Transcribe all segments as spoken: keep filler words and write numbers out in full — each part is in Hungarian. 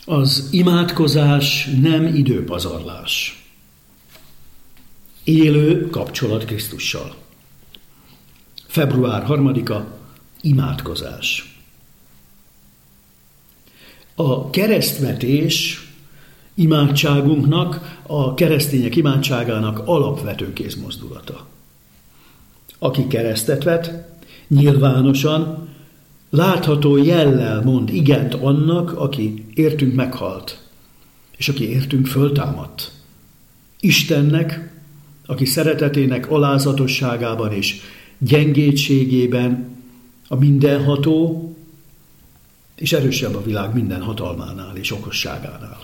Az imádkozás nem időpazarlás. Élő kapcsolat Krisztussal. február harmadika, imádkozás. A keresztvetés imádságunknak, a keresztények imádságának alapvető kézmozdulata. Aki keresztet vet, nyilvánosan, látható jellel mond igent annak, aki értünk meghalt, és aki értünk föltámadt. Istennek, aki szeretetének alázatosságában és gyengétségében a mindenható, és erősebb a világ minden hatalmánál és okosságánál.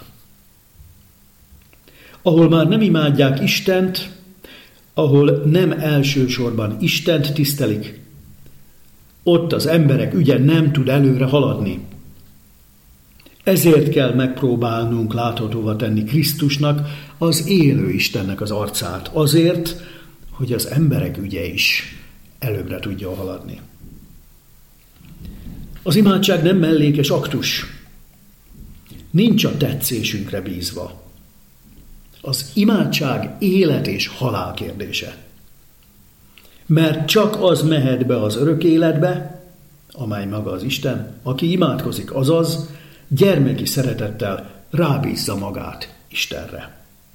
Ahol már nem imádják Istent, ahol nem elsősorban Istent tisztelik, ott az emberek ügye nem tud előre haladni. Ezért kell megpróbálnunk láthatóvá tenni Krisztusnak, az élő Istennek az arcát, azért, hogy az emberek ügye is előbbre tudja haladni. Az imádság nem mellékes aktus, nincs a tetszésünkre bízva. Az imádság élet és halál kérdése. Mert csak az mehet be az örök életbe, amely maga az Isten, aki imádkozik, azaz gyermeki szeretettel rábízza magát Istenre.